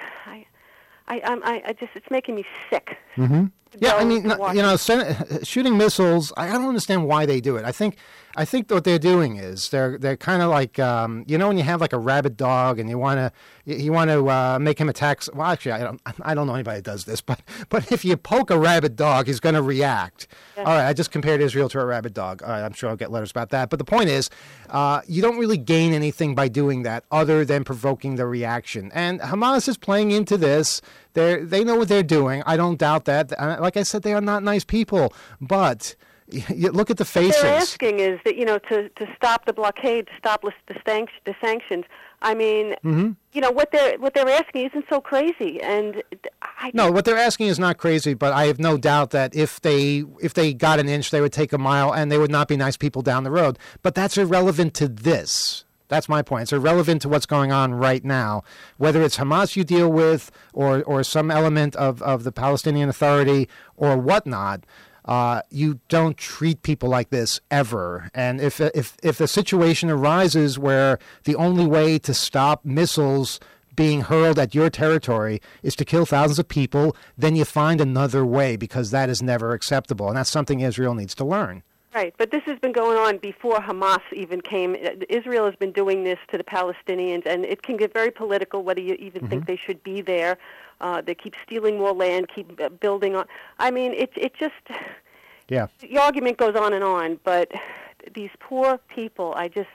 it's making me sick. Mm-hmm. Yeah, I mean, shooting missiles. I don't understand why they do it. I think what they're doing is they're kind of like when you have like a rabid dog and you want to make him attack. Well, actually, I don't know anybody that does this, but if you poke a rabid dog, he's going to react. Yeah. All right, I just compared Israel to a rabid dog. All right, I'm sure I'll get letters about that. But the point is, you don't really gain anything by doing that other than provoking the reaction. And Hamas is playing into this. They know what they're doing. I don't doubt that. Like I said, they are not nice people. But you look at the faces. What they're asking is that to stop the blockade, to stop the sanctions. I mean, what they're asking isn't so crazy. And no, what they're asking is not crazy. But I have no doubt that if they got an inch, they would take a mile, and they would not be nice people down the road. But that's irrelevant to this. That's my point. It's irrelevant to what's going on right now, whether it's Hamas you deal with or some element of the Palestinian Authority or whatnot. You don't treat people like this ever. And if a situation arises where the only way to stop missiles being hurled at your territory is to kill thousands of people, then you find another way, because that is never acceptable. And that's something Israel needs to learn. Right, but this has been going on before Hamas even came. Israel has been doing this to the Palestinians, and it can get very political, whether you even think they should be there. They keep stealing more land, keep building on. I mean, it just... Yeah. The argument goes on, but these poor people,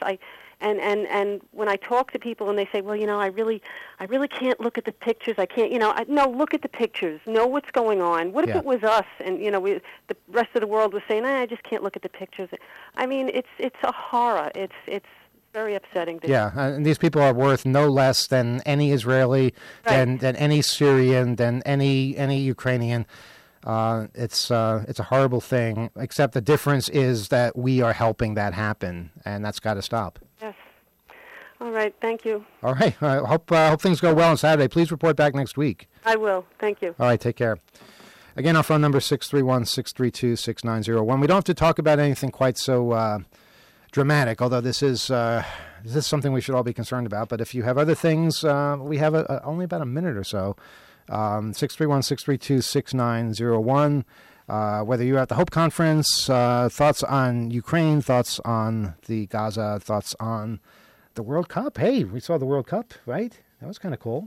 and when I talk to people and they say, well, I really can't look at the pictures. I can't, no, look at the pictures. Know what's going on. What if it was us? And the rest of the world was saying, I just can't look at the pictures. I mean, it's a horror. It's very upsetting. And these people are worth no less than any Israeli, than any Syrian, than any Ukrainian. It's a horrible thing, except the difference is that we are helping that happen, and that's got to stop. Yes. All right. Thank you. All right. I hope things go well on Saturday. Please report back next week. I will. Thank you. All right. Take care. Again, our phone number is 631-632-6901. We don't have to talk about anything quite so dramatic, although this is something we should all be concerned about. But if you have other things, we have only about a minute or so. 631-632-6901. Whether you're at the Hope Conference, thoughts on Ukraine, thoughts on the Gaza, thoughts on the World Cup. Hey, we saw the World Cup, right? That was kind of cool.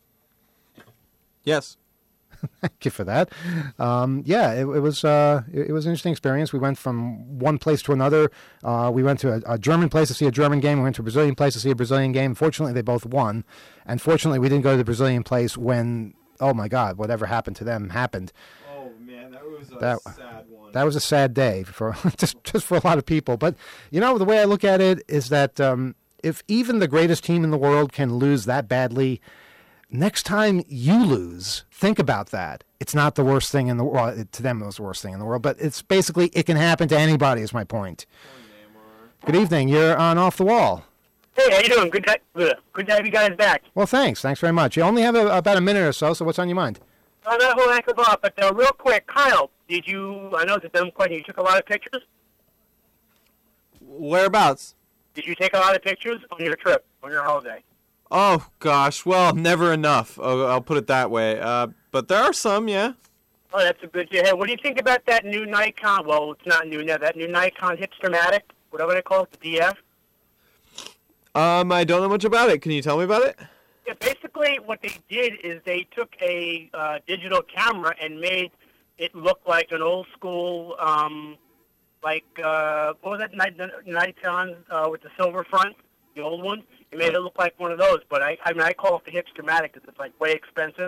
Yes. Thank you for that. It was an interesting experience. We went from one place to another. We went to a German place to see a German game. We went to a Brazilian place to see a Brazilian game. Fortunately, they both won. And fortunately, we didn't go to the Brazilian place when, oh my God, whatever happened to them happened. Oh man, that was sad one. That was a sad day for just for a lot of people. But you know, the way I look at it is that if even the greatest team in the world can lose that badly, next time you lose, think about that. It's not the worst thing in the world. Well, to them, it was the worst thing in the world. But it's basically, it can happen to anybody, is my point. Good evening. You're on Off the Wall. Hey, how you doing? Good to have you guys back. Well, thanks. Thanks very much. You only have about a minute or so what's on your mind? Not a whole heck of a lot, but real quick, Kyle, I know it's a dumb question, you took a lot of pictures? Whereabouts? Did you take a lot of pictures on your trip, on your holiday? Oh, gosh. Well, never enough. I'll put it that way. But there are some, yeah. Oh, that's a good idea. Hey, what do you think about that new Nikon? Well, it's not new now. That new Nikon Hipstermatic, whatever they call it, the DF? I don't know much about it. Can you tell me about it? Yeah, basically what they did is they took a digital camera and made it look like an old school, what was that, Nikon with the silver front, the old one? It made it look like one of those, but I call it the Hipstermatic because it's like way expensive.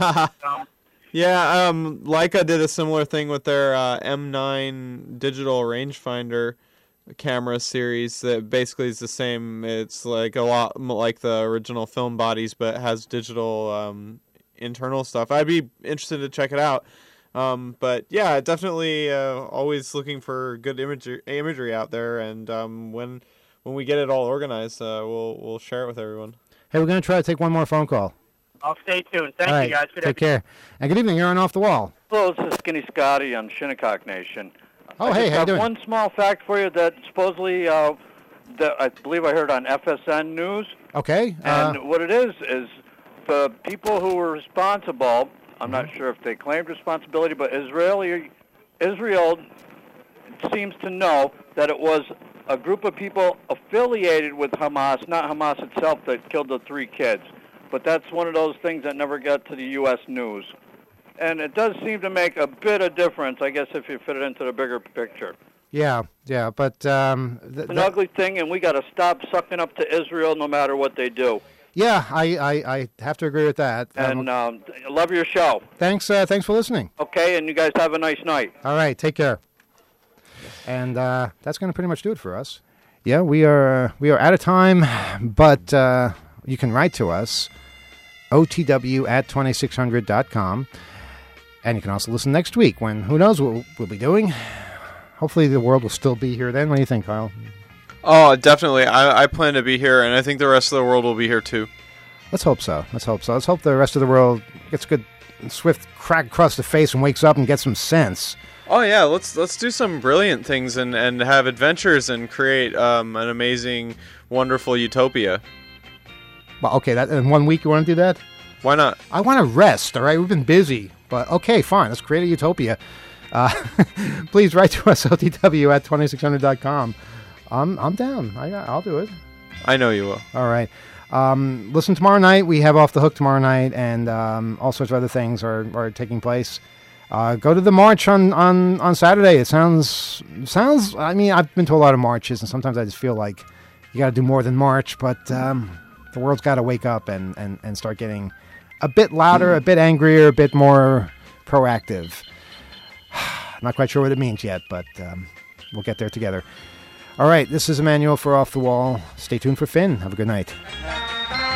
Yeah, Leica did a similar thing with their M9 digital rangefinder camera series that basically is the same. It's like a lot like the original film bodies, but has digital internal stuff. I'd be interested to check it out. But yeah, definitely always looking for good imagery out there, and when we get it all organized, we'll share it with everyone. Hey, we're going to try to take one more phone call. I'll stay tuned. Thank you, guys. Good Take care. And good evening. You're on Off the Wall. Hello, this is Skinny Scotty on Shinnecock Nation. Oh, hey, how you doing? One small fact for you that supposedly, that I believe I heard on FSN News. Okay. And what it is the people who were responsible, I'm not sure if they claimed responsibility, but Israel seems to know that it was a group of people affiliated with Hamas, not Hamas itself, that killed the 3 kids. But that's one of those things that never got to the U.S. news. And it does seem to make a bit of difference, I guess, if you fit it into the bigger picture. Yeah, but... an ugly thing, and we got to stop sucking up to Israel no matter what they do. Yeah, I have to agree with that. And love your show. Thanks for listening. Okay, and you guys have a nice night. All right, take care. And that's going to pretty much do it for us. Yeah, we are out of time, but you can write to us, otw@2600.com. And you can also listen next week when, who knows what we'll be doing. Hopefully the world will still be here then. What do you think, Kyle? Oh, definitely. I plan to be here, and I think the rest of the world will be here too. Let's hope so. Let's hope the rest of the world gets a good, swift crack across the face and wakes up and gets some sense. Oh, yeah. Let's do some brilliant things and have adventures and create an amazing, wonderful utopia. Well, okay, that in 1 week you want to do that? Why not? I want to rest, all right? We've been busy. But okay, fine. Let's create a utopia. Please write to us, otw@2600.com. I'm down. I'll do it. I know you will. All right. Listen tomorrow night. We have Off the Hook tomorrow night, and all sorts of other things are taking place. Go to the march on Saturday. It sounds. I mean, I've been to a lot of marches, and sometimes I just feel like you got to do more than march. But the world's got to wake up and start getting a bit louder, a bit angrier, a bit more proactive. Not quite sure what it means yet, but we'll get there together. All right, this is Emmanuel for Off the Wall. Stay tuned for Finn. Have a good night.